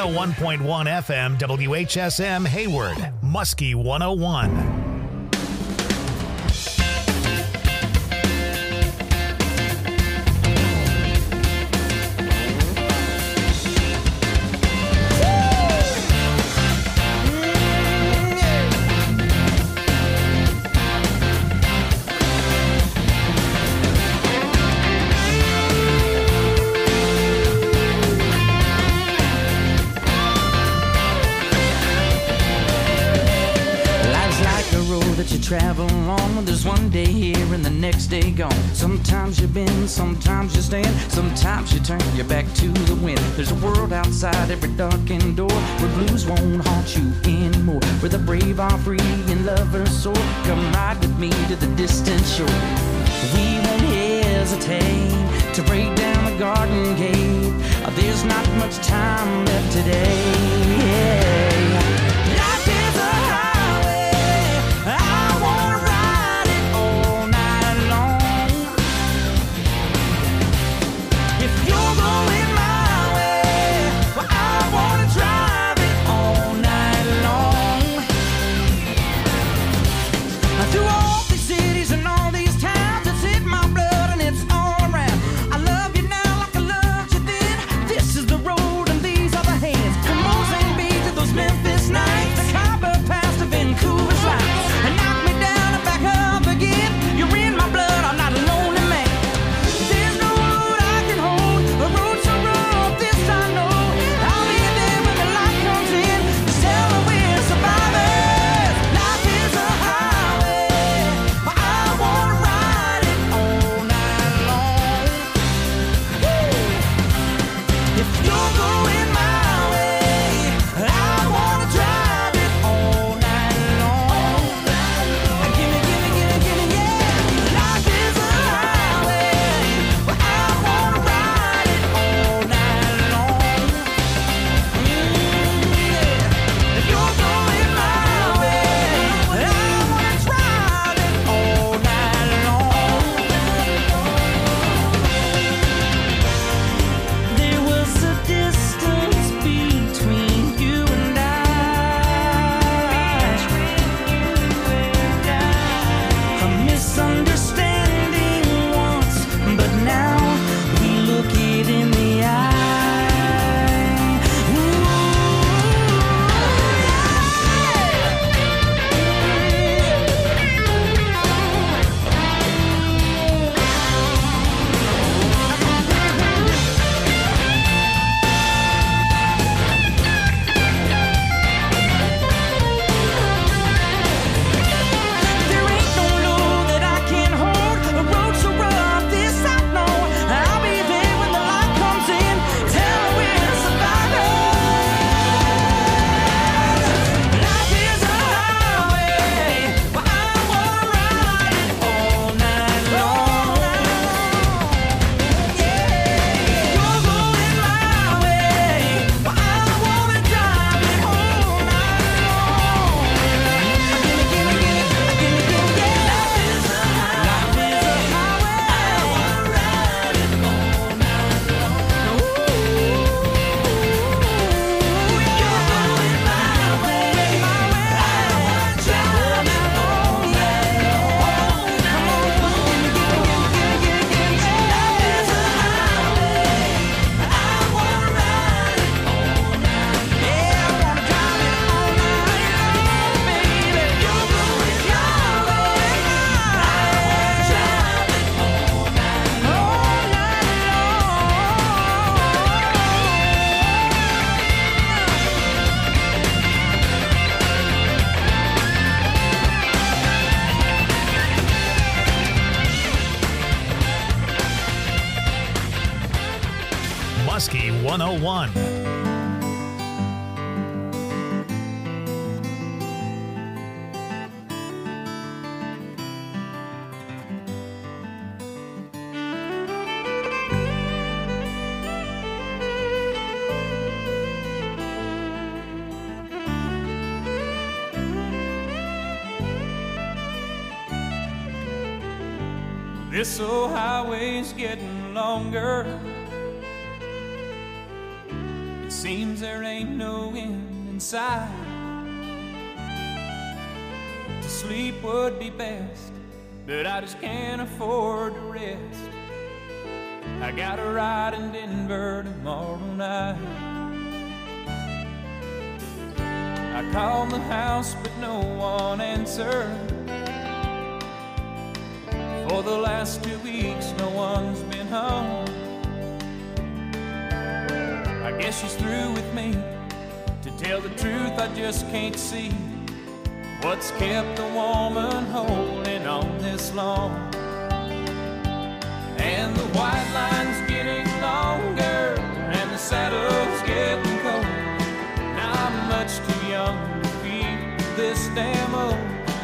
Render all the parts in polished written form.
101.1 FM WHSM Hayward, Muskie 101. Travel on, there's one day here and the next day gone. Sometimes you bend, sometimes you stand, sometimes you turn your back to the wind. There's a world outside every darkened door where blues won't haunt you anymore, where the brave are free and lovers soar. Come ride with me to the distant shore. We won't hesitate to break down the garden gate. There's not much time left today. Yeah. Life is a highway. I wanna ride it all night long. If you're going my way, well, I wanna drive it all night long. Through all these cities and all these towns, it's in my blood and it's all around. I love you now like I loved you then. This is the road and these are the hands. From Mozambique to those Memphis nights, the Copper Pass to Vancouver's lights. And knock me down and back up again. You're in my blood, I'm not a lonely man. There's no road I can hold, a road so rough, this I know. I'll be there when the light comes in, to tell her we're survivors. Life is a highway, but I wanna ride it all night long. If you're going my way, I wanna drive it all night long. Gimme, yeah. Life is a highway, but I wanna ride it all night long. Yeah. If you're going my way, I wanna drive it all night long. There was a distance between you and I. A misunderstanding once, but now we look it in the eye. There ain't no load that I can't hold. A road so rough, this I know. I'll be there when the light comes in. Tell her we're survivors. Life is a highway, but I wanna ride it all night long. Yeah. You're going my way, but I wanna drive it all night long. Gimme, yeah. Life is a highway, I wanna ride it all night long. You're going my way, I wanna drive it all night long. Come on, yeah. Life is a highway, I wanna ride it all night. Yeah, I wanna drive it all night long, baby. You're going your way, I wanna drive it all night long. Muskie 101. This old highway's getting longer. It's Seems there ain't no end in sight. To sleep would be best, but I just can't afford to rest. I got a ride in Denver tomorrow night. I called the house, but no one answered. For the last 2 weeks, no one's been home. I guess she's through with me. To tell the truth, I just can't see what's kept the woman holding on this long. And the white line's getting longer, and the saddle's getting cold. Now I'm much too young to feel this damn old.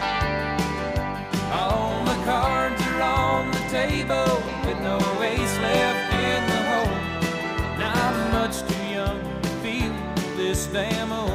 All my cards are on the table with no ace left in the hole. Now I'm much too young to feel this damn old.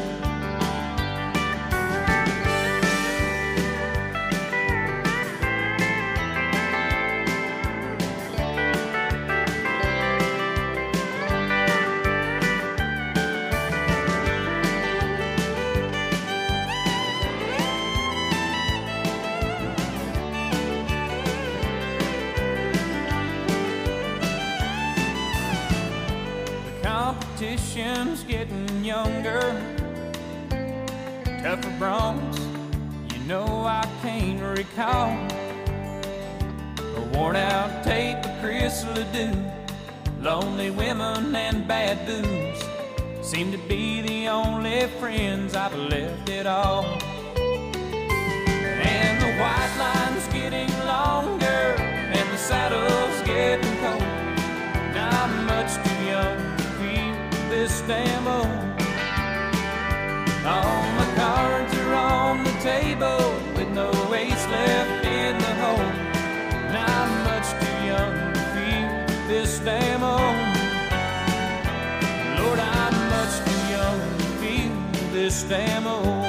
Competition's getting younger, tougher bronze, you know I can't recall. A worn out tape of Chris Ledoux, lonely women and bad booze seem to be the only friends I've left at all. And the white line's getting longer, and the saddle's getting cold. Now I'm much too young this damn old. All my cards are on the table with no ace left in the hole. Now I'm much too young to feel this damn old. Lord, I'm much too young to feel this damn old.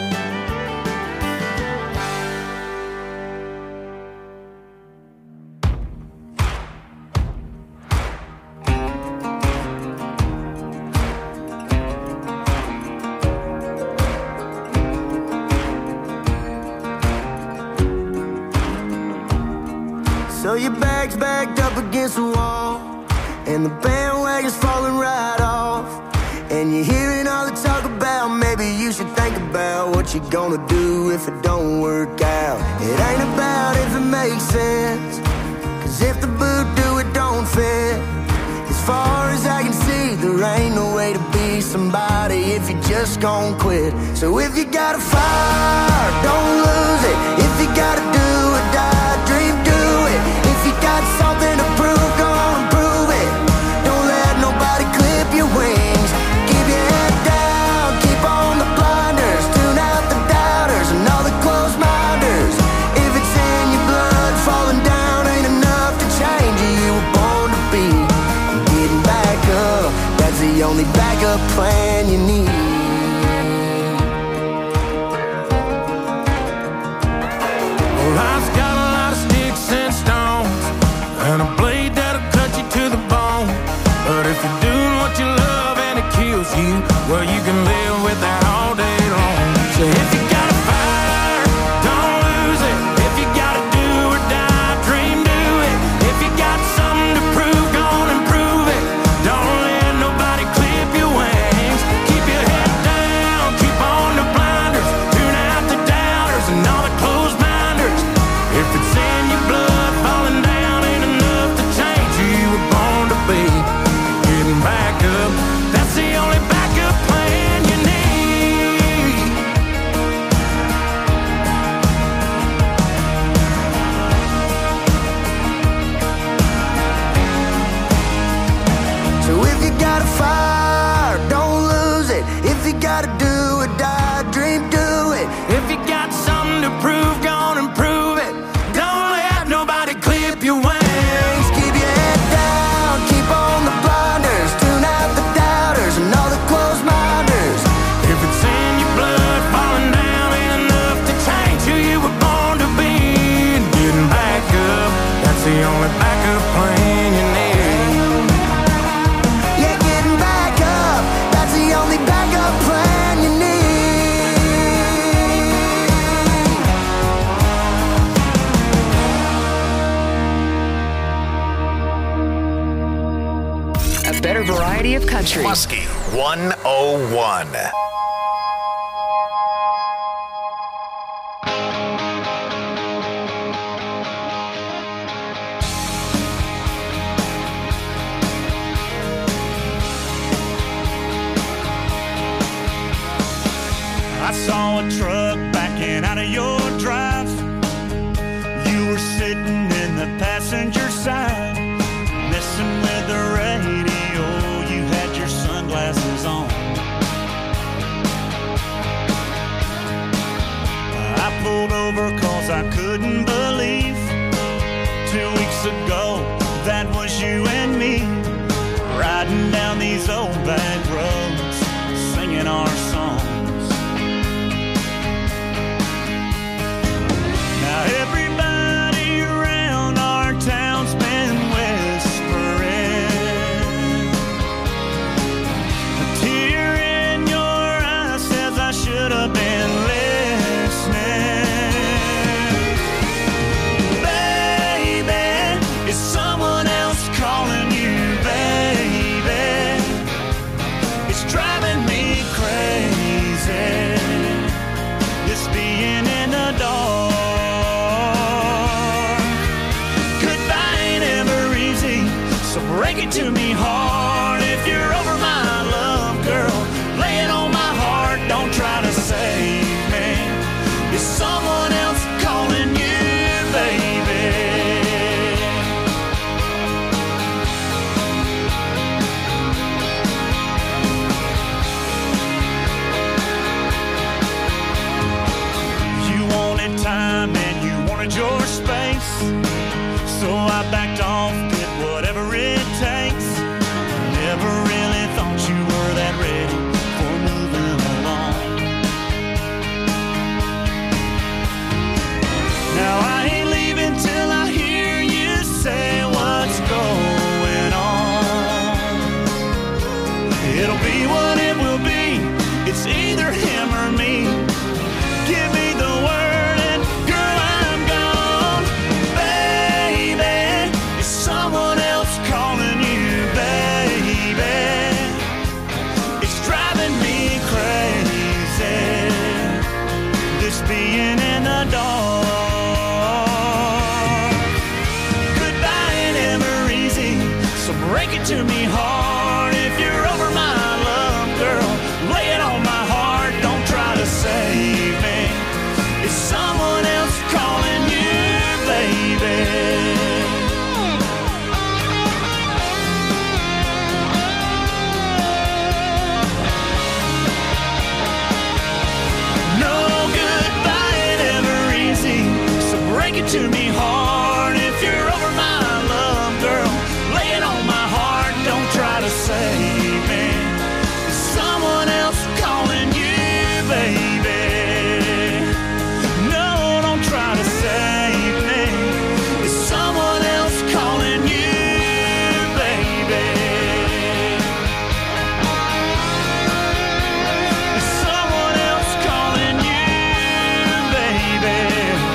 So your bag's backed up against the wall, and the bandwagon's falling right off. And you're hearing all the talk about maybe you should think about what you're gonna do if it don't work out. It ain't about if it makes sense, 'cause if the boot do, it don't fit. As far as I can see, there ain't no way to be somebody if you're just gon' quit. So if you got a fire, don't lose it. If you gotta do or die, dream, do it. If you got something to prove, go on and prove it. Don't let nobody clip your wings. Keep your head down, keep on the blinders. Tune out the doubters and all the closed minders. If it's in your blood, falling down ain't enough to change you. You were born to be. And getting back up, that's the only backup plan you need. Life's got a lot of sticks and stones, and a blade that'll cut you to the bone. But if you're doing what you love and it kills you, well, you can live with that all day long. So if you got a fire, don't lose it. If you gotta do or die, dream, do it. If you got something to prove, go on and prove it. Don't let nobody clip your wings. Keep your head down, keep on the blinders. Tune out the doubters and all the closed minders. If it's in your blood, falling down ain't enough to change who you were born to be. Getting back up, that's the only backup plan you need. So if you got a fire, don't lose it. If you gotta do or die, dream, do it. If you got something to prove, go on and prove it. Don't let nobody clip your wings. Keep your head down, keep on the blinders. Tune out the doubters and all the closed minders. If it's in your blood, falling down ain't enough to change who you were born to be. And getting back up, that's the only backup plan you need. Yeah, getting back up, that's better variety of country. Muskie 101. I saw a truck backing out of your drive. You were sitting in the passenger side, messing with the radio. You had your sunglasses on. I pulled over cause I couldn't believe 2 weeks ago that was you and me, riding down these old back roads, singing our songs. Now everybody around our town's been whispering. A tear in your eye says I should have been listening. Baby, is someone else calling you, baby? It's driving me crazy, this being in the dark. So break it to me hard if you're over my love, girl. Lay it on my heart, don't try to save me. Is someone else calling you, baby? You wanted time and you wanted your space, so I backed off, did whatever it takes. Never really thought you were that ready for moving along. Now I ain't leaving till I hear you say what's going on. It'll be what it will be, it's either him or me. Give me the word and girl, I'm gone. Baby, is someone else calling you, baby? It's driving me crazy, this being in the dark. Goodbye ain't ever easy, so break it to me hard if you're over my love, girl. Lay it on my heart, don't try to save me. Is someone else calling you, baby? Break it to me hard if you're over my love, girl. Lay it on my heart, don't try to save me. Is someone else calling you, baby? No, don't try to save me. Is someone else calling you, baby? Is someone else calling you, baby?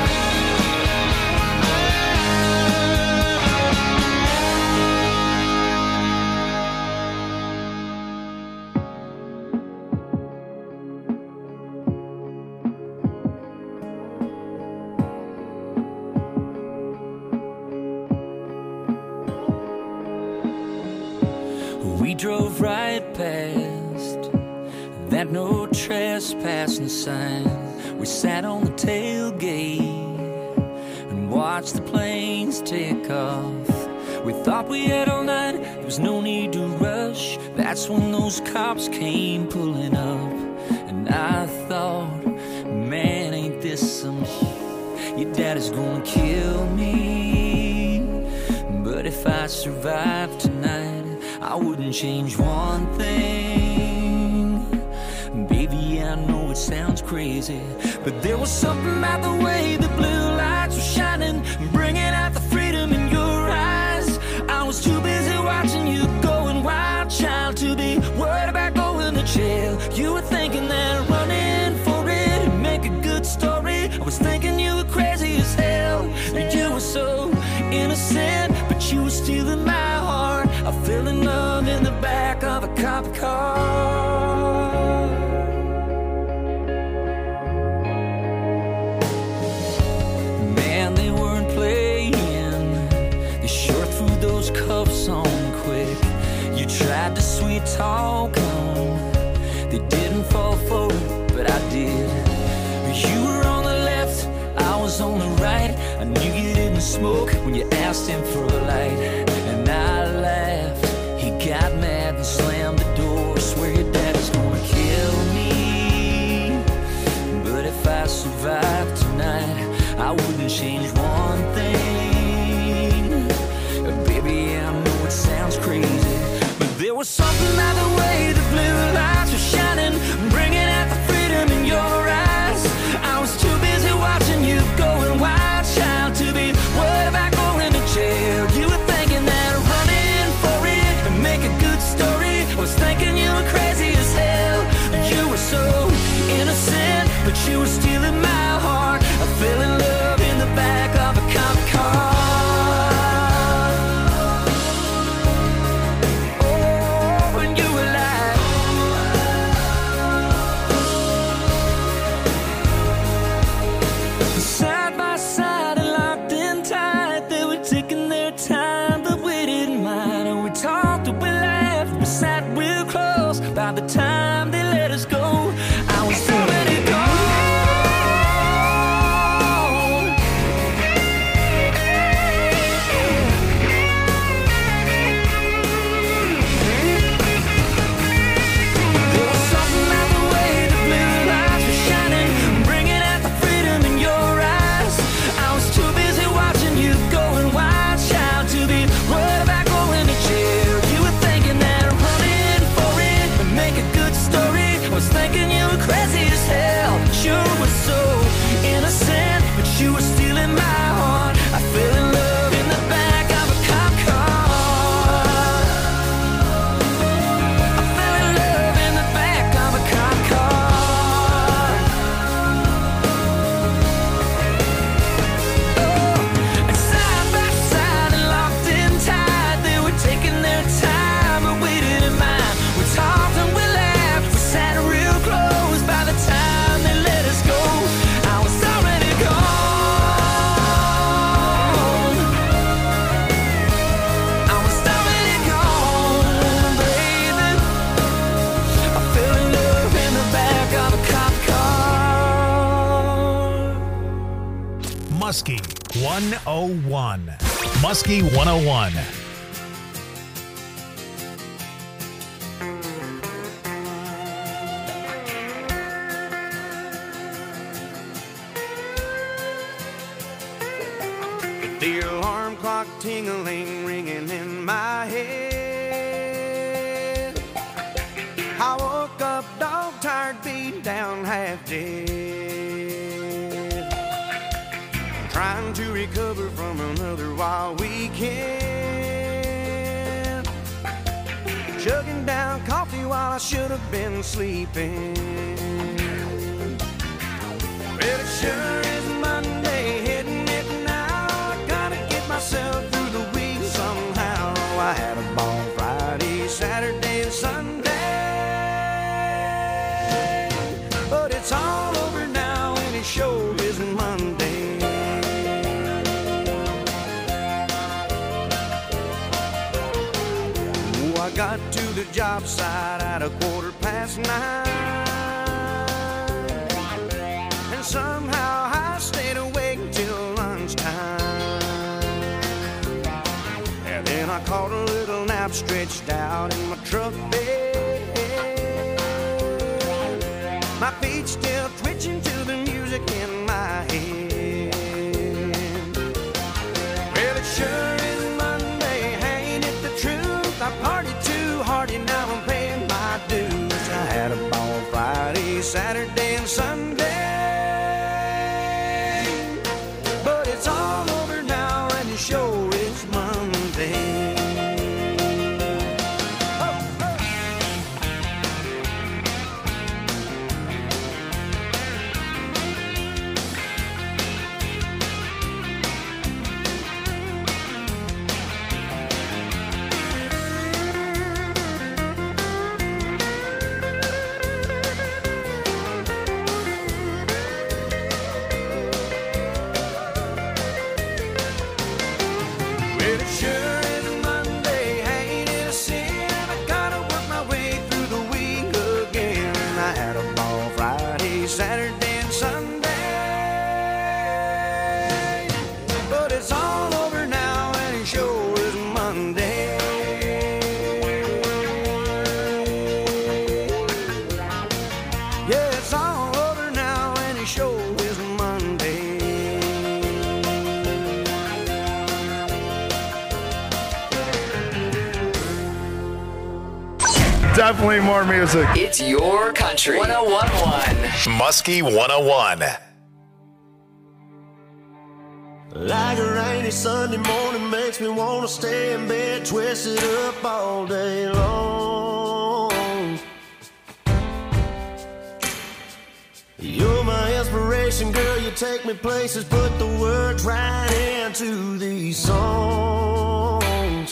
We drove right past that no trespassing sign. We sat on the tailgate and watched the planes take off. We thought we had all night, there was no need to rush. That's when those cops came pulling up. And I thought, man, ain't this some shit? Your daddy's gonna kill me. But if I survive tonight, I wouldn't change one thing. Baby, I know it sounds crazy, but there was something about the way the blue lights were shining, bringing out the freedom in your eyes. I was too busy watching you going wild, child, to be worried about going to jail. You were thinking that running for it would make a good story. I was thinking you were crazy as hell. You were so innocent, but you were stealing my heart. I fell in love in the car. Man, they weren't playing. They sure threw those cuffs on quick. You tried to sweet talk them. They didn't fall for it, but I did. You were on the left, I was on the right. I knew you didn't smoke when you asked him for a light. And I laughed. He got mad and slammed the door. Swear your daddy's gonna kill me. But if I survive tonight, I wouldn't change one thing. Baby, I know it sounds crazy, but there was something about the way the blue lights were shining, bringing out the freedom in your eyes. I was too busy watching you going wild, child, to be worried about going to jail. You were thinking that running for it and make a good story. I was thinking you were crazy as hell. You were so innocent, but you were stealing my heart. I fell in love in the back of a cop car. Oh, and you were like, side by side and locked in tight. They were taking their time, but we didn't mind. And we talked and we laughed, we sat real close. By the time they let us go, I was already gone. There was something about the way the blue lights were shining, bringing out the freedom in your eyes. I was too busy watching you going wild, child, to be worried about going to jail. You were thinking that running for it would make a good story. I was thinking you were crazy as hell. You were so innocent, but you were stealing my heart. I fell in love in the back of a cop car. I fell in love in the back of a cop car. Oh, and side by side and locked in tight, they were taking their time, but we didn't mind. We talked and we laughed, we sat real close. By the time they let us go, I was already gone. I was already gone, baby. I fell in love in the back of a cop car. Muskie 101. Muskie 101. The alarm clock tingling, ringing in my head. I woke up dog tired, beat down, half dead. Trying to recover from another wild weekend. Chugging down coffee while I should have been sleeping. Well, it sure is Monday, hitting it now. I gotta get myself through the week somehow. I had a ball Friday, Saturday, and Sunday, but it's all over now and it sure isn't Monday. Oh, I got to the job site at 9:15. And somehow I stayed awake till lunchtime. And then I caught a little nap stretched out in my truck bed. My feet still twitching to the music in my head. Well, it sure is Monday, ain't it the truth? I partied too hard and now I'm paying my dues. I had a ball Friday, Saturday, and Sunday. But it's all over now and it sure is Monday. Said it sure is Monday, ain't it a sin? I gotta work my way through the week again. I had a ball Friday, Saturday, and Sunday, but it's all over now and it sure is Monday. Yeah, it's all over now and it sure is Monday. Definitely more music. It's your country. 101.1. Muskie 101. Like a rainy Sunday morning makes me wanna stay in bed, twisted up all day long. You're my inspiration, girl, you take me places, put the words right into these songs.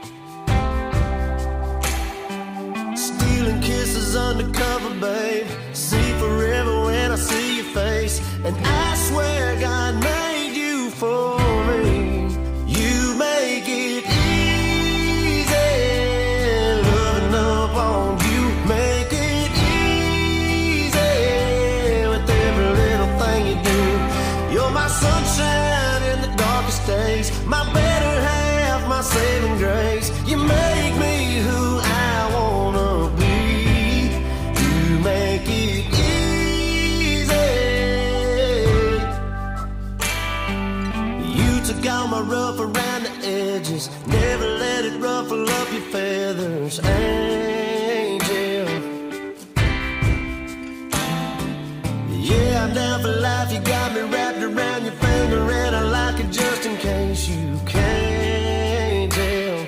Stealing kisses undercover, babe, see forever when I see your face. And I swear God made you for me. You make it easy, loving up on you. Make it easy with every little thing you do. You're my sunshine in the darkest days, my better half, my saving grace. You make me who I wanna be. You make it easy. You took all my rough around the edges, never let it ruffle up your feathers, angel. Yeah, I'm down for life, you got me wrapped around your finger, and I like it just in case you can't tell.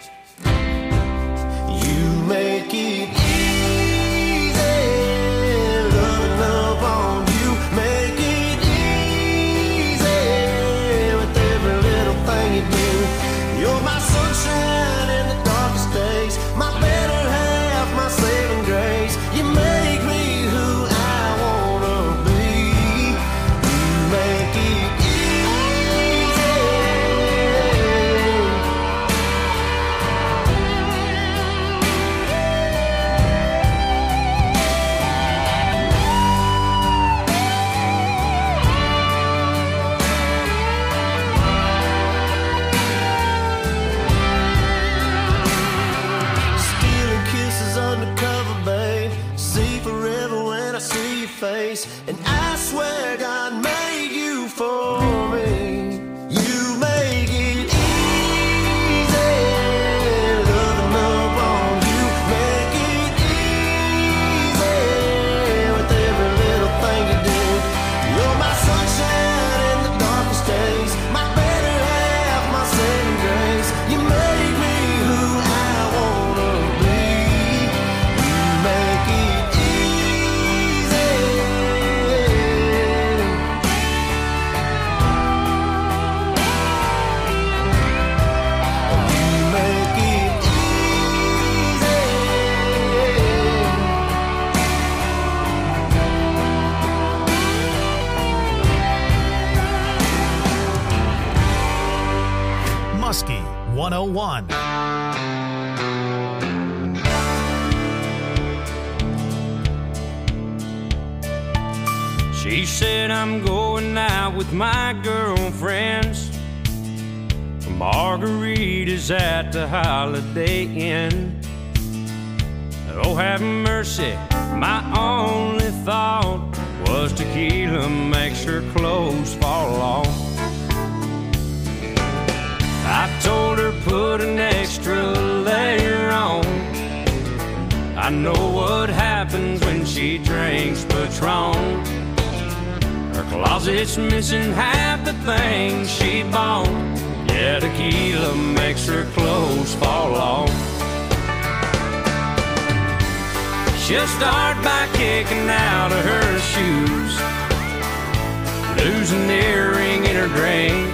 You make it easy, loving up on you. Make it easy with every little thing you do. You're my sunshine in the darkest days, my better half, my saving grace. You make me who I wanna be. You make it easy. Stealing kisses undercover, babe, see forever when I see your face. And I swear God made you for me. You make it easy, loving up on you. Make it easy with every little thing you do. You're my sunshine in the darkest days, my better half, my saving grace. You make me who I wanna be. You make it easy. You make it easy. Muskie 101. She said I'm going out with my girlfriends for margaritas at the Holiday Inn. Oh, have mercy, my only thought was tequila makes her clothes fall off. I told her put an extra layer on. I know what happens when she drinks Patron. Her closet's missing half the things she bought. Yeah, tequila makes her clothes fall off. She'll start by kicking out of her shoes, losing the earring in her drink,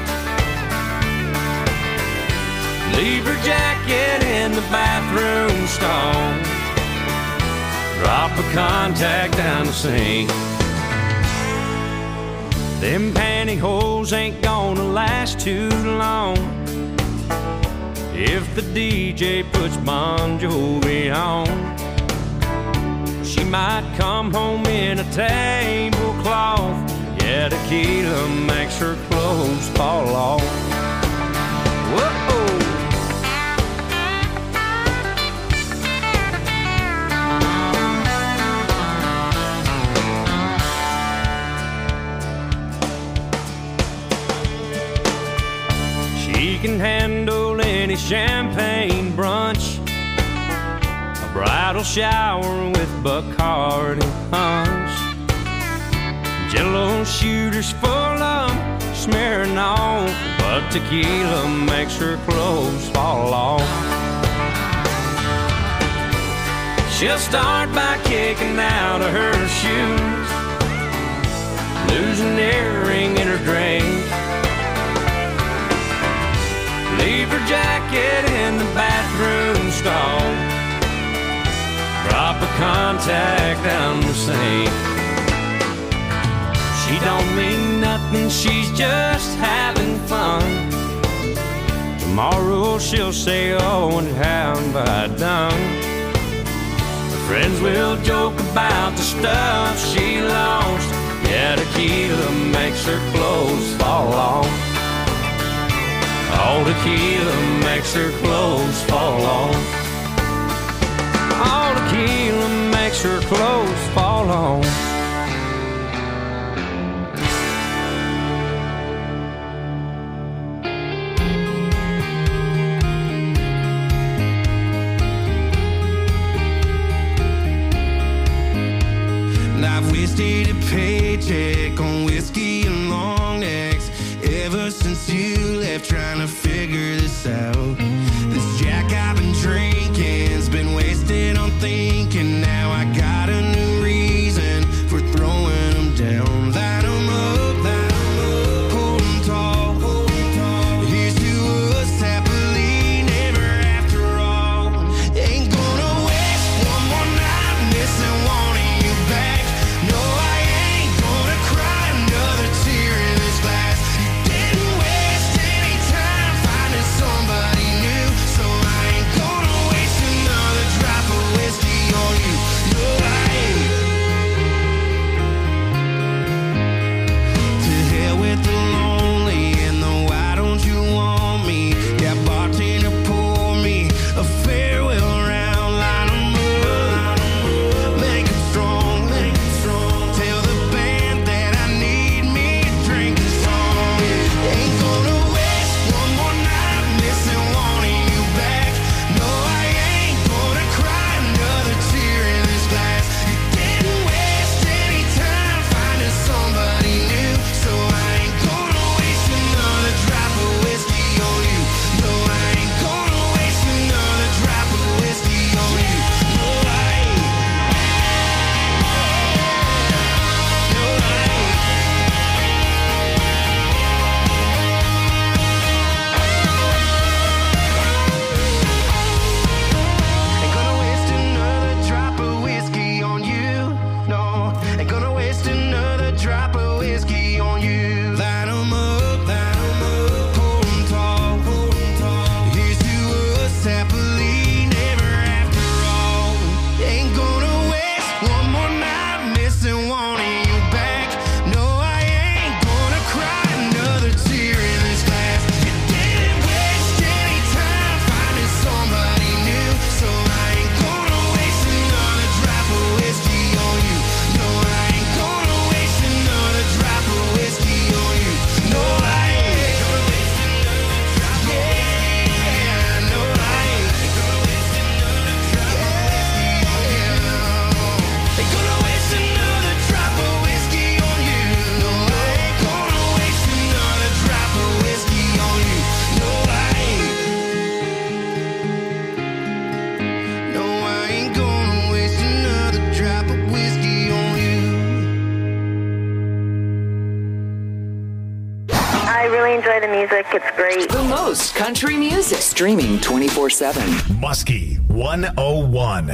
leave her jacket in the bathroom stall, drop a contact down the sink. Them pantyhose ain't gonna last too long. if the DJ puts Bon Jovi on. She might come home in a tablecloth. Yeah, tequila makes her clothes fall off. Whoa. She can handle any champagne brunch, a bridal shower with Bacardi punch, Jello shooters full of smearing off, but tequila makes her clothes fall off. She'll start by kicking out of her shoes, lose an earring in her drink, leave her jacket in the bathroom stall, drop a contact down the sink. She don't mean nothing, she's just having fun. Tomorrow she'll say, oh, and how have I done? Her friends will joke about the stuff she lost. Yeah, tequila makes her clothes fall off. All tequila makes her clothes fall off. All tequila makes her clothes fall off. I've wasted a paycheck on whiskey and long necks ever since you left, trying to figure this out. This Jack I've been drinking's been wasted on thinking. Now I got a new reason for throwing them down. Light 'em up, hold 'em tall. Here's to us happily never after all. Ain't gonna waste one more night missing wanting you back. No, I ain't gonna cry another tear in this glass. Didn't waste any time finding somebody new, so I ain't gonna waste another drop of whiskey on you. No, I ain't. To hell with the lonely and the why don't you want me? Yeah, bartender, pour me a farewell round. Line 'em up, make 'em strong. Tell the band that I need me a drinking song. Ain't gonna waste one more night missing wanting you back. No, I ain't gonna cry another tear in this glass. You didn't waste any time finding somebody new, so I ain't gonna waste another drop of whiskey on you. No, I ain't gonna waste another drop of whiskey on you. No, I ain't. No, I ain't. Ain't gonna waste another drop of whiskey on you. No, ain't gonna waste another drop of whiskey on you. Light 'em up, hold 'em tall. Here's to us happily never after all. Ain't gonna waste one more night missing wanting you back. No, I ain't gonna cry another tear in this glass. You didn't waste any time finding somebody new, so I ain't gonna waste another drop of whiskey on you. No, I ain't gonna waste another drop of whiskey on you. No, I ain't gonna waste another drop of whiskey. Yeah, no, I ain't gonna waste another drop of whiskey on you. Ain't gonna waste another drop of whiskey on you. No, I ain't gonna waste another drop of whiskey on you. No, I ain't. No, I ain't gonna waste another drop of whiskey on you. I really enjoy the music. It's great. The most country music. Streaming 24/7. Muskie 101.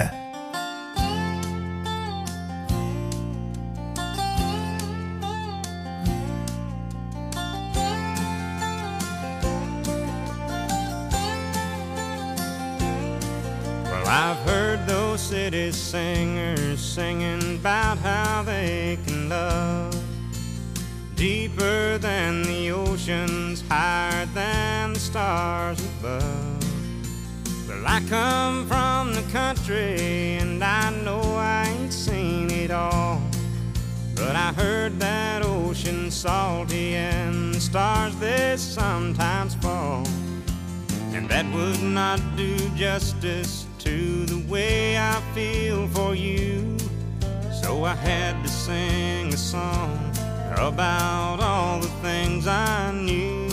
Well, I've heard those city singers singing about how they can love deeper than the oceans, higher than the stars above. Well, I come from the country and I know I ain't seen it all, but I heard that ocean's salty and the stars they sometimes fall, and that would not do justice to the way I feel for you. So I had to sing a song about all the things I knew.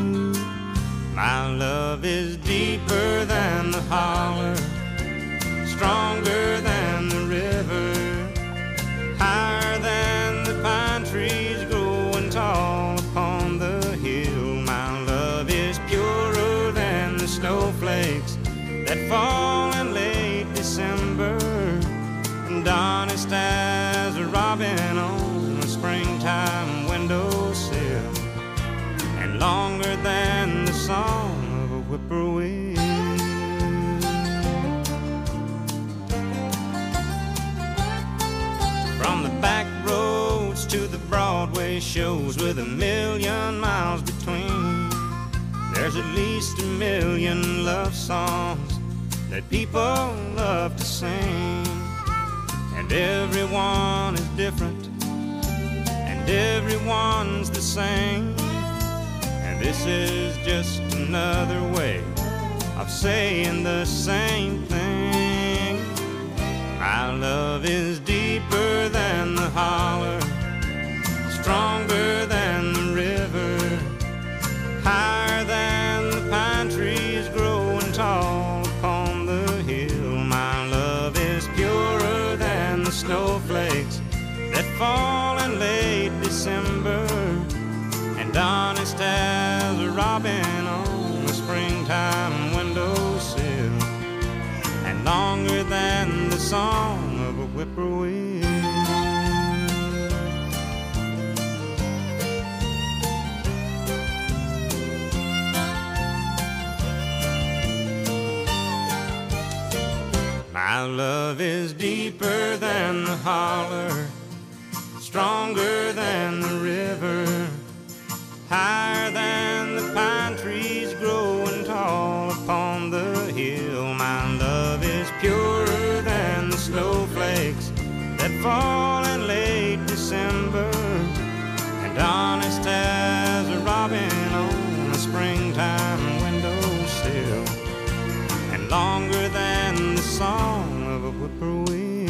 My love is deeper than the holler, stronger than the river, higher than the pine trees growing tall upon the hill. My love is purer than the snowflakes that fall in late December, and honest as a robin on a springtime windowsill, and longer than the song of a whippoorwill. From the back roads to the Broadway shows with 1,000,000 miles between, there's at least 1,000,000 love songs that people love to sing, and everyone is different and everyone's the same, and this is just another way of saying the same thing. My love is deeper than the holler, stronger than the river, higher than the pine trees growing tall upon the hill. My love is purer than the snowflakes that fall in late December, and honest as a robin on a springtime windowsill, and longer than the song of a whippoorwill. My love is deeper than the holler, stronger than the river, higher than the pine trees growing tall upon the hill. My love is purer than the snowflakes that fall in late December, and honest as a robin on a springtime windowsill, and longer than the song of a whippoorwill.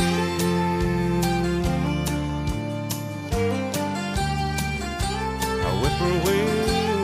A whippoorwill.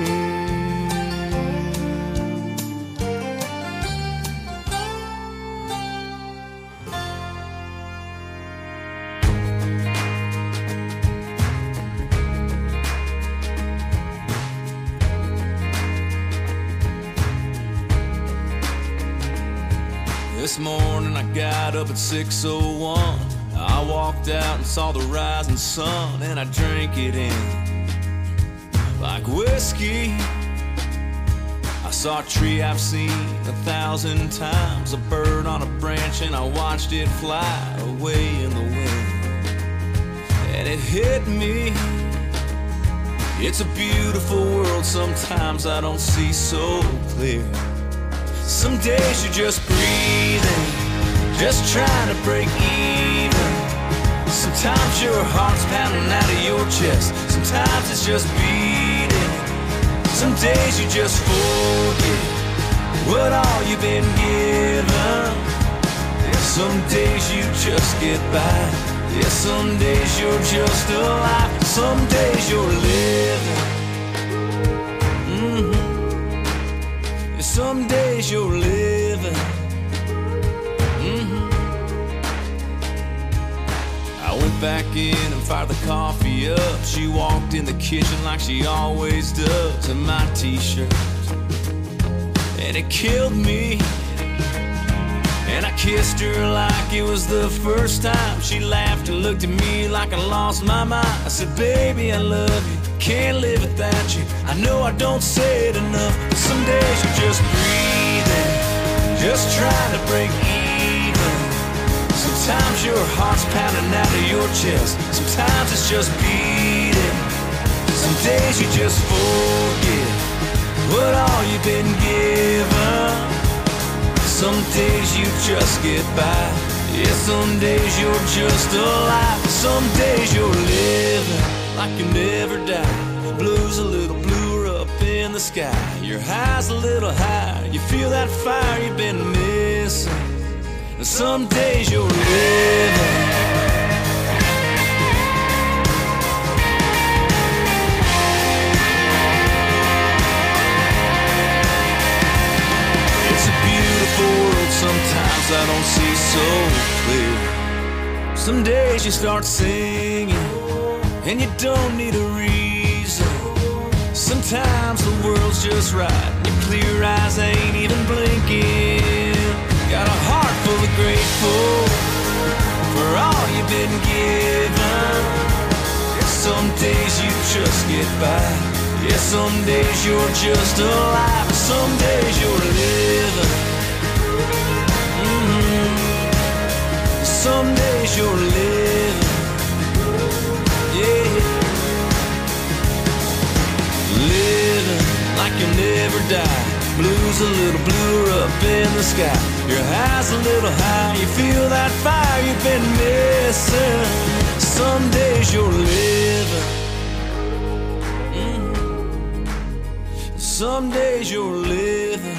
This morning I got up at 6:01. I walked out and saw the rising sun, and I drank it in like whiskey. I saw a tree I've seen 1,000 times, a bird on a branch, and I watched it fly away in the wind. And it hit me, it's a beautiful world, sometimes I don't see so clear. Some days you're just breathing, just trying to break even. Sometimes your heart's pounding out of your chest, sometimes it's just beating. Some days you just forget what all you've been given. Some days you just get by, yeah, some days you're just alive. Some days you're living, some days you're living. I went back in and fired the coffee up. She walked in the kitchen like she always does, in my t-shirt, and it killed me. And I kissed her like it was the first time. She laughed and looked at me like I lost my mind. I said, baby, I love you, can't live without you. I know I don't say it enough, but some days you're just breathing, just trying to break even. Sometimes your heart's pounding out of your chest. Sometimes it's just beating. Some days you just forget what all you've been given. Some days you just get by. Yeah, some days you're just alive. Some days you're living like you never die. Blue's a little bluer up in the sky. Your high's a little higher. You feel that fire you've been missing. And some days you're living. World sometimes I don't see so clear. Some days you start singing and you don't need a reason. Sometimes the world's just right. Your clear eyes ain't even blinking. Got a heart full of grateful for all you've been given. Some days you just get by. Yeah, some days you're just alive. Some days you're living. Some days you're living, yeah. Living like you'll never die. Blue's a little bluer up in the sky. Your high's a little high. You feel that fire you've been missing. Some days you're living. Some days you're living.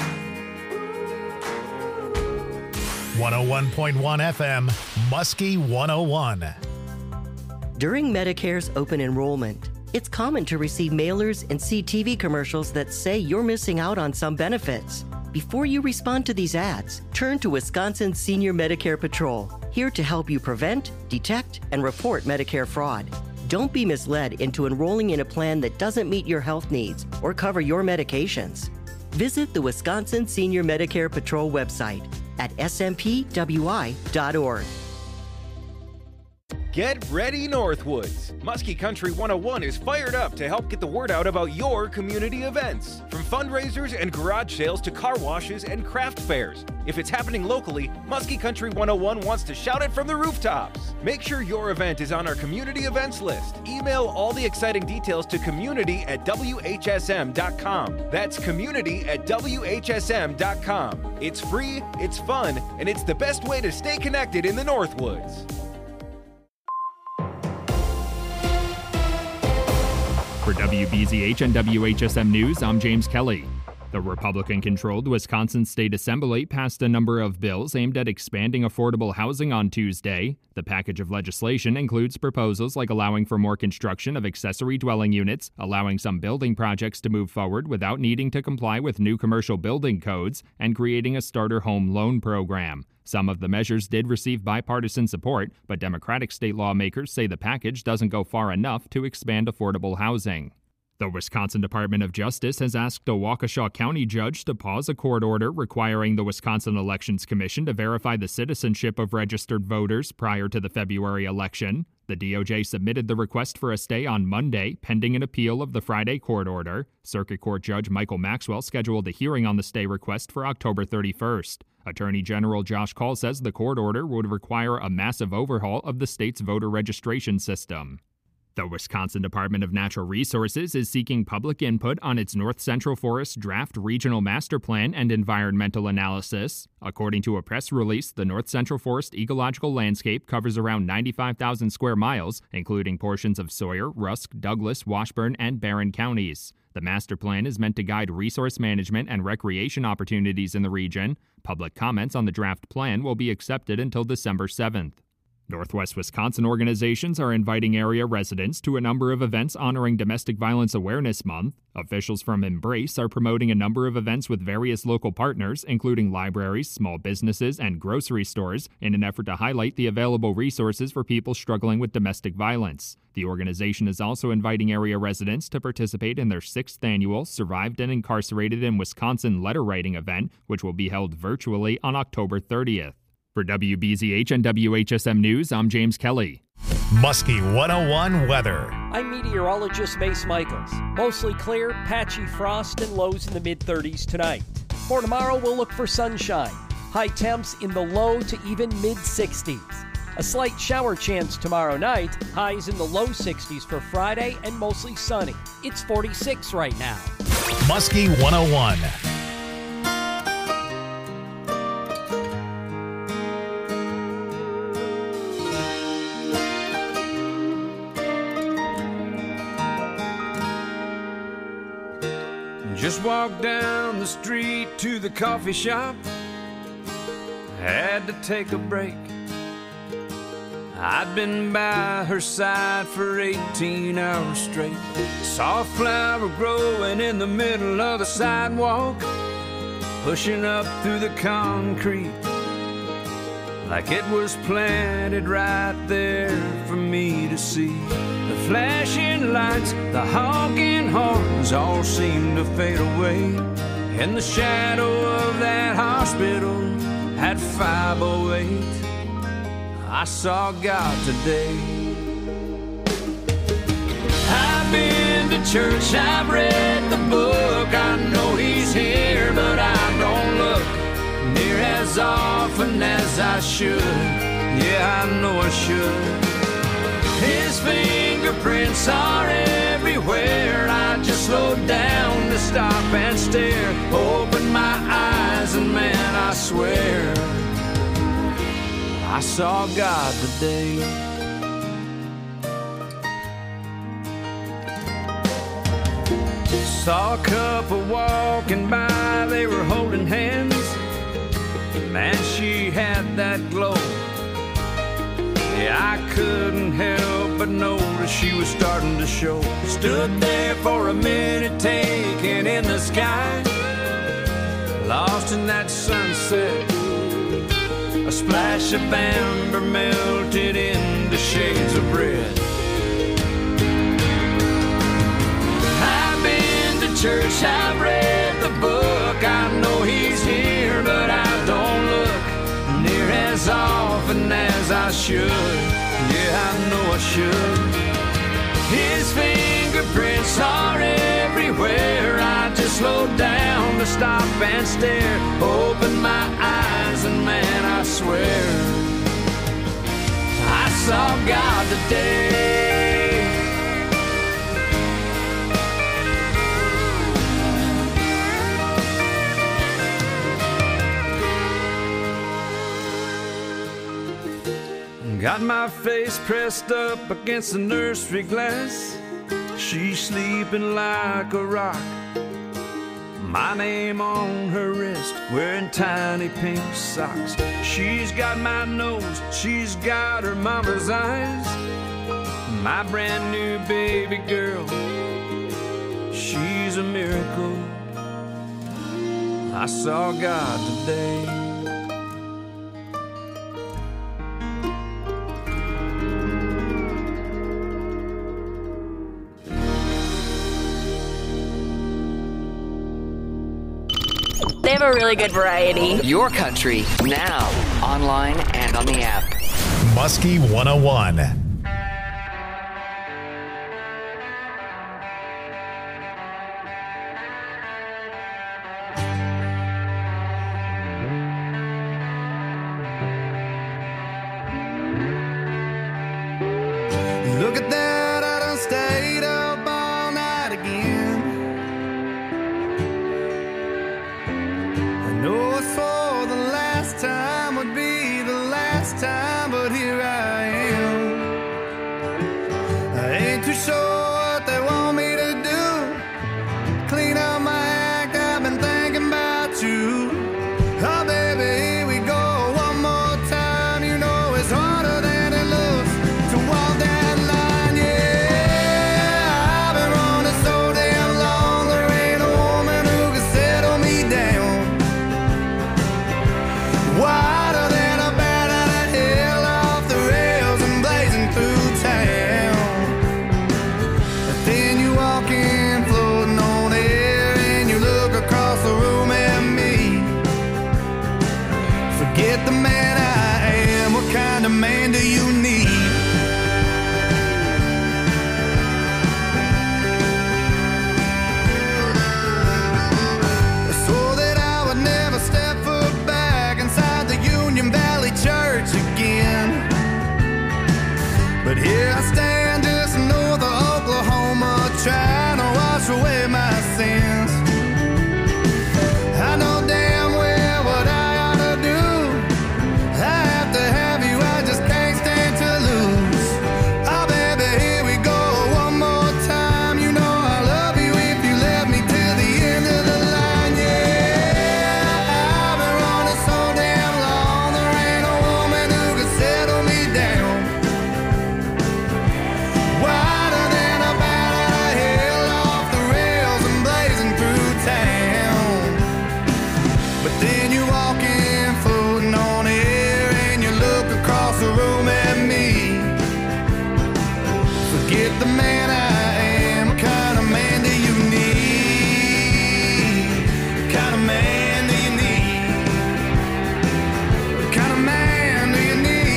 101.1 FM, Muskie 101. During Medicare's open enrollment, it's common to receive mailers and see TV commercials that say you're missing out on some benefits. Before you respond to these ads, turn to Wisconsin Senior Medicare Patrol, here to help you prevent, detect, and report Medicare fraud. Don't be misled into enrolling in a plan that doesn't meet your health needs or cover your medications. Visit the Wisconsin Senior Medicare Patrol website at smpwi.org. Get ready, Northwoods! Muskie Country 101 is fired up to help get the word out about your community events. From fundraisers and garage sales to car washes and craft fairs. If it's happening locally, Muskie Country 101 wants to shout it from the rooftops. Make sure your event is on our community events list. Email all the exciting details to community@whsm.com. That's community@whsm.com. It's free, it's fun, and it's the best way to stay connected in the Northwoods. For WBZH and WHSM News, I'm James Kelly. The Republican-controlled Wisconsin State Assembly passed a number of bills aimed at expanding affordable housing on Tuesday. The package of legislation includes proposals like allowing for more construction of accessory dwelling units, allowing some building projects to move forward without needing to comply with new commercial building codes, and creating a starter home loan program. Some of the measures did receive bipartisan support, but Democratic state lawmakers say the package doesn't go far enough to expand affordable housing. The Wisconsin Department of Justice has asked a Waukesha County judge to pause a court order requiring the Wisconsin Elections Commission to verify the citizenship of registered voters prior to the February election. The DOJ submitted the request for a stay on Monday, pending an appeal of the Friday court order. Circuit Court Judge Michael Maxwell scheduled a hearing on the stay request for October 31st. Attorney General Josh Kaul says the court order would require a massive overhaul of the state's voter registration system. The Wisconsin Department of Natural Resources is seeking public input on its North Central Forest Draft Regional Master Plan and environmental analysis. According to a press release, the North Central Forest ecological landscape covers around 95,000 square miles, including portions of Sawyer, Rusk, Douglas, Washburn, and Barron counties. The master plan is meant to guide resource management and recreation opportunities in the region. Public comments on the draft plan will be accepted until December 7th. Northwest Wisconsin organizations are inviting area residents to a number of events honoring Domestic Violence Awareness Month. Officials from Embrace are promoting a number of events with various local partners, including libraries, small businesses, and grocery stores, in an effort to highlight the available resources for people struggling with domestic violence. The organization is also inviting area residents to participate in their 6th annual Survived and Incarcerated in Wisconsin letter writing event, which will be held virtually on October 30th. For WBZH and WHSM News, I'm James Kelly. Muskie 101 weather. I'm meteorologist Mace Michaels. Mostly clear, patchy frost and lows in the mid-30s tonight. For tomorrow, we'll look for sunshine. High temps in the low to even mid-60s. A slight shower chance tomorrow night. Highs in the low 60s for Friday and mostly sunny. It's 46 right now. Muskie 101. Just walked down the street to the coffee shop. Had to take a break. I'd been by her side for 18 hours straight. Saw a flower growing in the middle of the sidewalk, pushing up through the concrete like it was planted right there for me to see. The flashing lights, the honking horns all seemed to fade away in the shadow of that hospital at 508. I saw God today. I've been to church, I've read the book, I know He's here, but I don't look near as often as I should. Yeah, I know I should. His fingerprints are everywhere. I just slowed down to stop and stare. Open my eyes and man, I swear I saw God today. Saw a couple walking by, they were holding hands. Man, she had that glow. Yeah, I couldn't help but notice she was starting to show. Stood there for a minute, taking in the sky, lost in that sunset. A splash of amber melted into shades of red. I've been to church, I've read the book, I know He's here, but I don't look near as often as I should. Yeah, I know I should. His fingerprints are everywhere. I just slowed down to stop and stare. Open my eyes and man, I swear I saw God today. Got my face pressed up against the nursery glass. She's sleeping like a rock. My name on her wrist, wearing tiny pink socks. She's got my nose, she's got her mama's eyes. My brand new baby girl, she's a miracle. I saw God today. They have a really good variety. Your country, now, online and on the app. Muskie 101. Look at that, I done stayed up all night again. I know I swore the last time would be the last time, but here I am. I ain't too sure what they want me to do. Clean up my act, I've been thinking about you. Oh baby, here we go one more time. You know it's harder than it looks to walk that line, yeah. I've been running so damn long, there ain't a woman who can settle me down. Wider than a bat out of hell, Then you walk in floating on air and you look across the room at me. Forget the man I am, what kind of man do you need? What kind of man do you need? What kind of man do you need?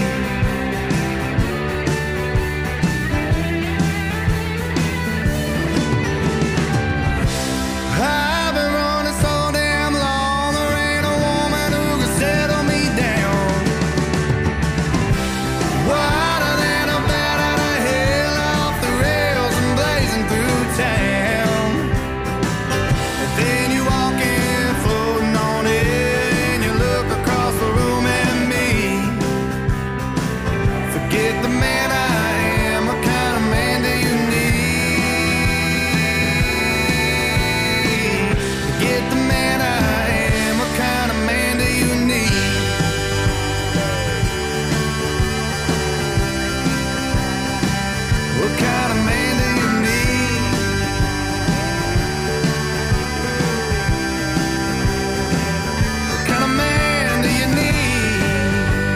I've been running so damn long, there ain't a woman who can settle me down. Wider than a bat out of hell, off the rails and blazing through town. And then you walk in, floating on air, and you look across the room at me. Forget the man I am, what kind of man do you need? Forget the man I am, what kind of man do you need? What kind of man do you need? What kind of man do you need?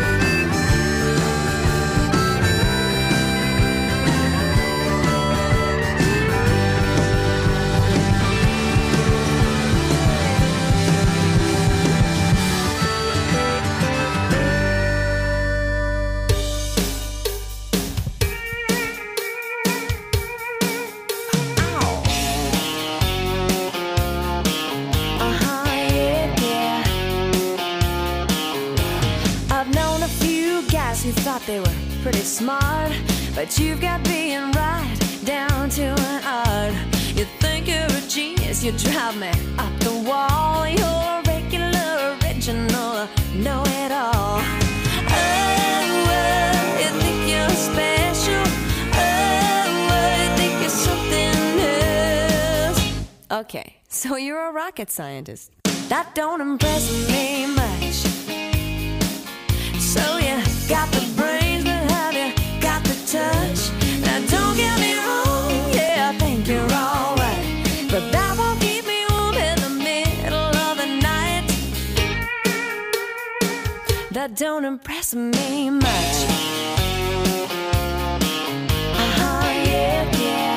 I've known a few guys who thought they were pretty smart, but you've got being right down to an art. You think you're a genius, you drive me up the wall. You're a regular, original, know-it-all. Oh, you think you're special. Oh, you think you're something else. Okay, so you're a rocket scientist. That don't impress me much. So you got the brains, but have you got the touch? Now don't get me wrong, yeah, I think you're alright, but that won't keep me warm in the middle of the night. That don't impress me much. Yeah, yeah.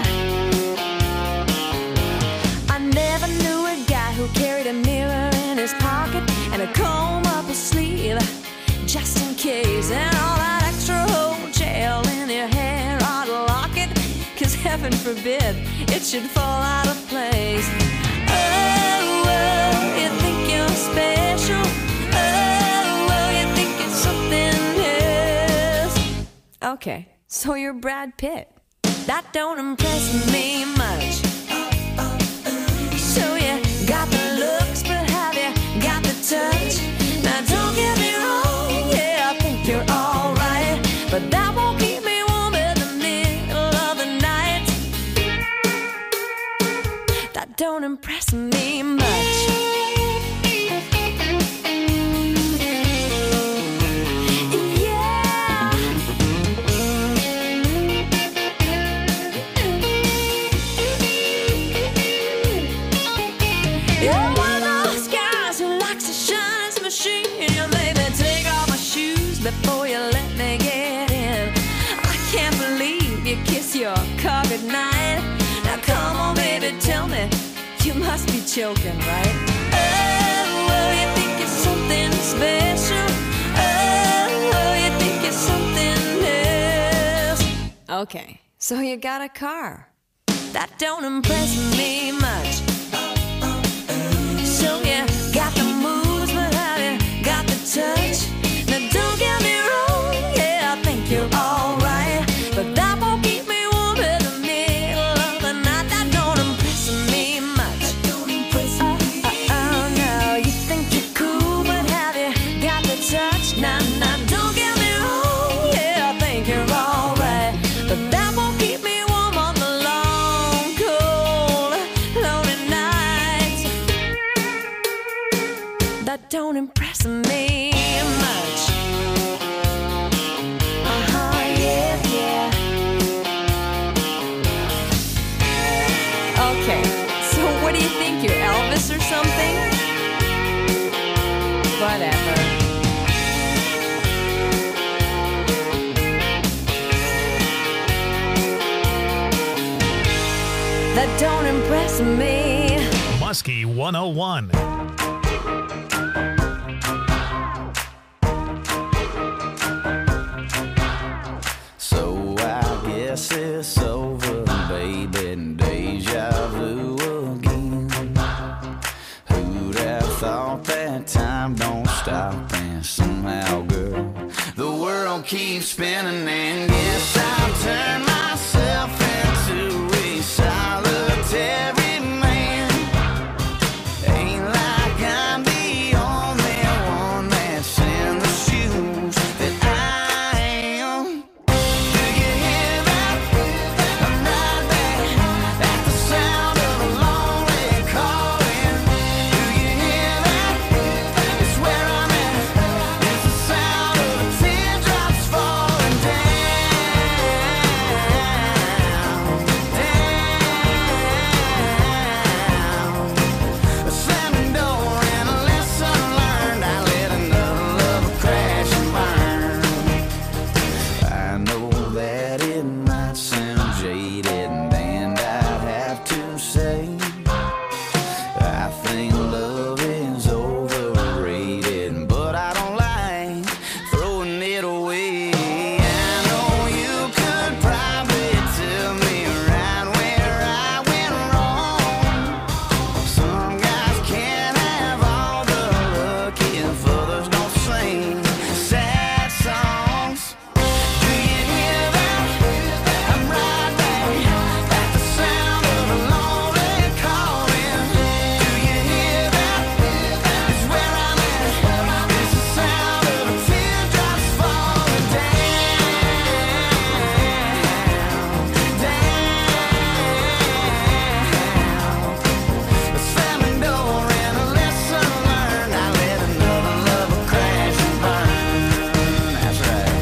I never knew a guy who carried a mirror in his pocket and a comb up his sleeve, just in case, and all that extra whole gel in your hair ought to lock it, 'cause heaven forbid it should fall out of place. Oh, oh, you think you're special. Oh, oh, you think it's something else. Okay, so you're Brad Pitt. That don't impress me much. So you got the looks, but have you got the touch? Now don't get me wrong, yeah, I think you're alright, but that won't keep me warm in the middle of the night. That don't impress me much. You're one of those guys who likes to shine his machine. You made me take off my shoes before you let me get in. I can't believe you kiss your car goodnight. Now come on, baby, tell me, you must be joking, right? Oh, oh, you think it's something special. Oh, oh, you think it's something else. Okay, so you got a car. That don't impress me much. So you got the moves, but have you got the touch? Now don't get me wrong, yeah, I think you're alright, but that won't keep me warm in the middle of the night. That don't impress me much. Oh, no, you think you're cool, but have you got the touch? Nah, nah, don't get me wrong, yeah, I think you're alright, but that won't keep me warm on the long, cold, lonely nights. That don't impress me much. Yeah, yeah. Okay, so what do you think, you're Elvis or something? don't impress me. Muskie 101. So I guess it's over, baby, deja vu again. Who'd have thought that time don't stop, and somehow, girl, the world keeps spinning, and guess I've turned myself into a solitary man. Ain't like I'm the only one that's in the shoes that I am. Do you hear that? I'm right back at the sound of a lonely calling. Do you hear that? It's where I'm at. It's the sound of the teardrops falling down, down. A slamming door and a lesson learned. I let another lover crash and burn. I know that it might sound jaded, and I'd have to say I think love is overrated, but I don't like throwing it away. I know you could probably tell me right where I went wrong. Some guys can't have all the luck if others don't sing sad songs. Do you hear that? I'm right back at the sound of a lonely calling. Do you hear that? It's where I'm at. It's the sound of the teardrops falling down, down. A slamming door and a lesson learned. I let another lover crash and burn. That's right.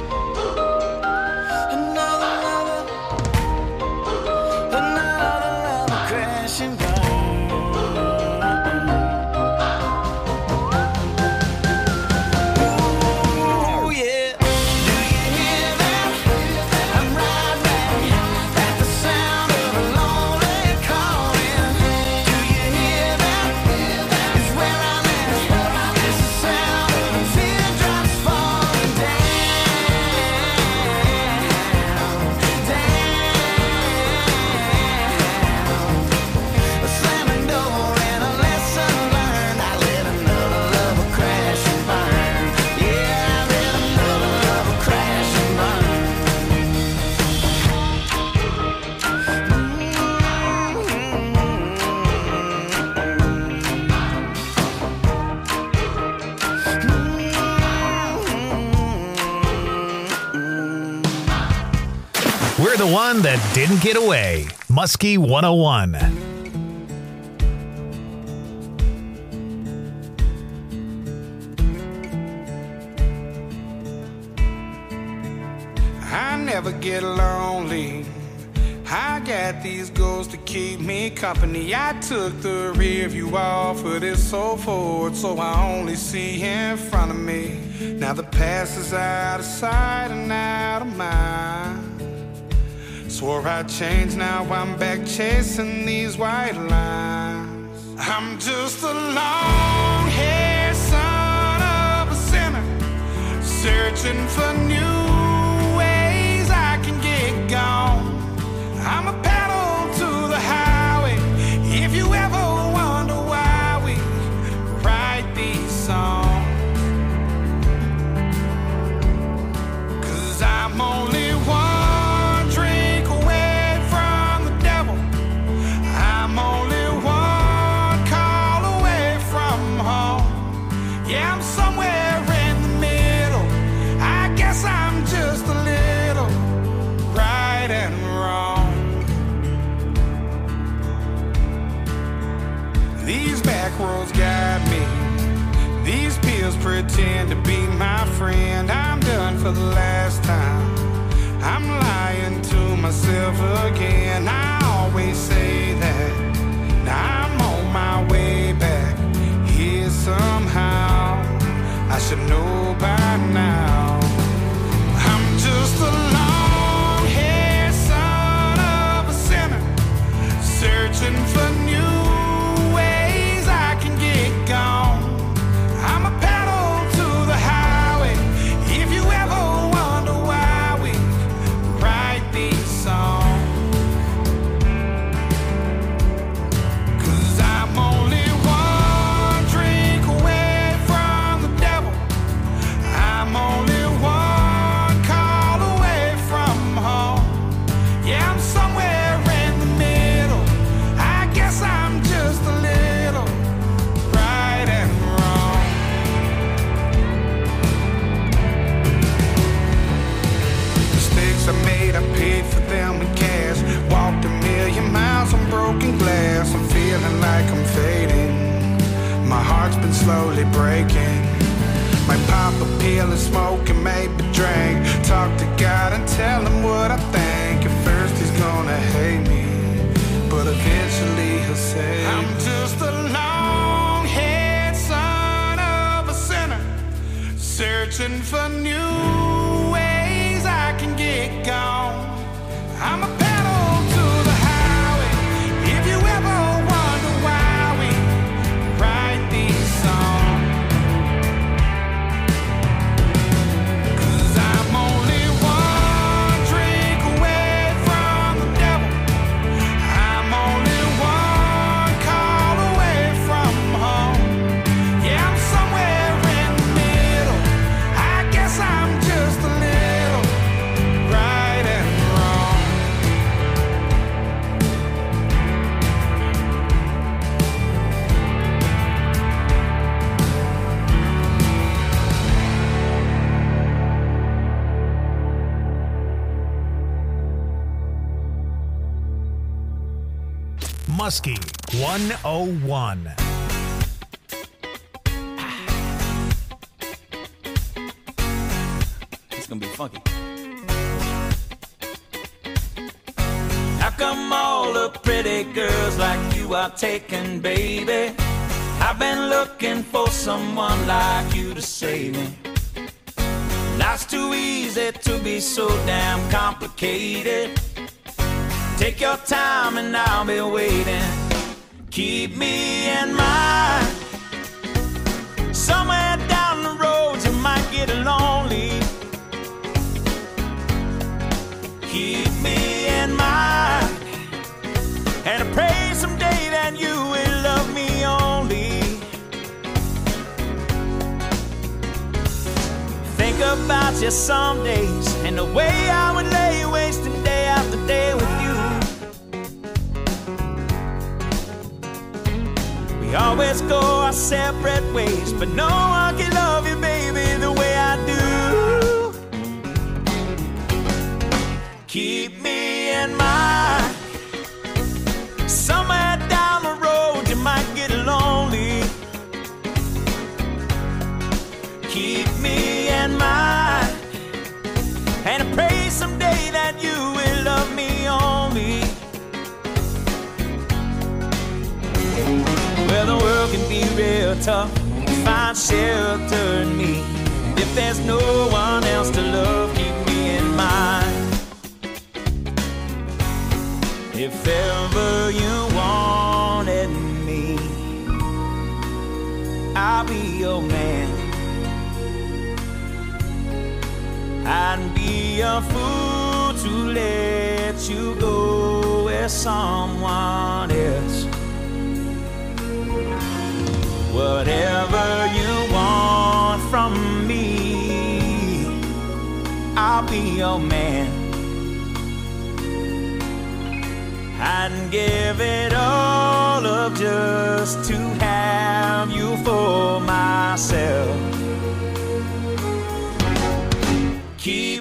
Another lover crash and burn. Ooh, yeah. Do you hear that? I'm right back at the sound of a lonely calling. Do you hear that? It's where I'm at. It's the sound of the teardrops falling down, down. A slamming door and a lesson learned. I let another lover crash and burn. Yeah, I let another lover crash and burn. We're the one that didn't get away. Muskie 101. I never get lonely. I got these goals to keep me company. I took the rear view off of this so forward, so I only see in front of me. Now the past is out of sight and out of mind. Swore I'd change, now I'm back chasing these white lines. I'm just a long-haired son of a sinner, searching for new ways I can get gone. I'm a pedal to the highway. If you ever wonder why we write these songs, 'cause I'm only one drink away from the devil. I'm only one call away from home. Yeah, I'm somewhere in the middle. I guess I'm just a little right and wrong. These back roads guide me. These pills pretend to be my friend. I'm done for the last time. I'm lying to myself again. I always say that. Now I'm on my way back here somehow. I should know by now. I'm just a long-haired son of a sinner, breaking. Might pop a pill and smoke and maybe drink. Talk to God and tell him what I think. At first he's gonna hate me, but eventually he'll say I'm just a long-haired son of a sinner, searching for new ways I can get gone. I'm a pedal to the highway. If you ever wonder why we write these songs, 'cause I'm only one drink away from the devil. I'm only one call away from home. Yeah, I'm somewhere in the middle. I guess I'm just a little right and wrong. Muskie 101. It's gonna be funky. How come all the pretty girls like you are taken, baby? I've been looking for someone like you to save me. Life's too easy to be so damn complicated. Take your time and I'll be waiting. Keep me in mind. Somewhere down the road you might get lonely. Keep me in mind. And I pray someday that you will love me only. Think about you some days and the way I would lay wasting day after day with you. We always go our separate ways, but no one can love you, baby, the way I do. Keep me in mind. Somewhere down the road you might get lonely. Keep me in mind. And I pray someday that you will love me only. Well, the world can be real tough. Find shelter in me. If there's no one else to love, keep me in mind. If ever you wanted me, I'll be your man. I'd be a fool to let you go with someone else. Whatever you want from me, I'll be your man. I'd give it all up just to have you for myself. Keep